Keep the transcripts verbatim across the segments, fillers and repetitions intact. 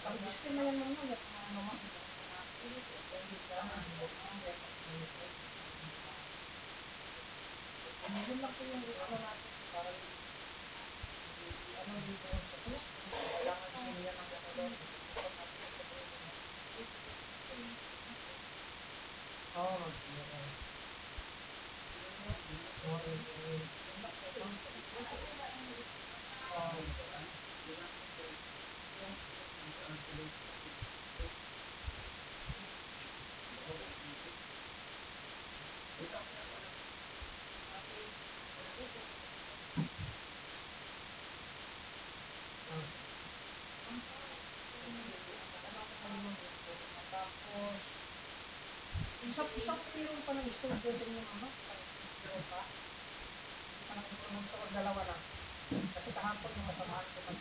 Ang sistema yan mo na mama. Yun lang po yung ano natin para ano dito sa kanya. Kailangan sila ng ano doon. Oo, mag-zero. Tapos, isang isang kilo pa ng stove sa inyo ano? Kilo pa? Parang gusto ko dalawa lang. Kasi kahapon yung kasamahan ko mag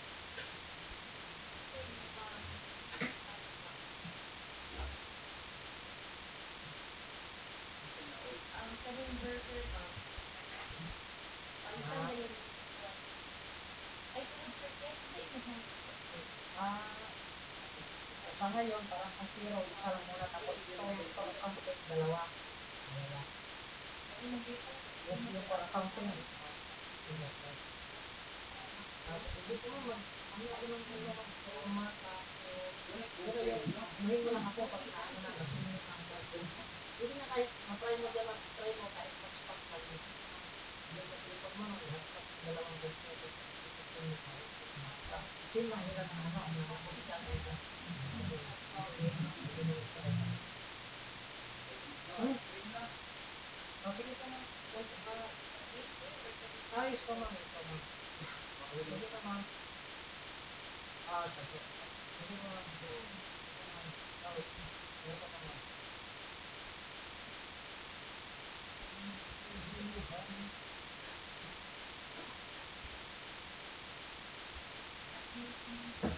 ang sabing burger pa. Palitan na yun. Ay, kung chicken, hindi mo. Ah, sa ngayon, parang ang kilo, isa lang muna. Tapos ito, ito, accounting, dalawa. Dalawa. Yung, yung for accounting. Tapos, hindi ko naman, ano ako lang kung naman, forma, tapos, pero yung, hindi lang ako pag naano na, nasunod na ako. Hindi na kahit, matry mo dyan, matry mo kahit hotspot lang. Yung kasi pag mo, hotspot yung dalawang computer, ito yung hotspot. Same lang nila na ano, na hospital nila. Hmm? Oh, sige pa ma'am. Ayos pa ma'am, ito ma'am. Sige pa ma'am. Ah, sige. Sige pa ma'am. Sige ma'am. Oh, sige pa ma'am. Thank you.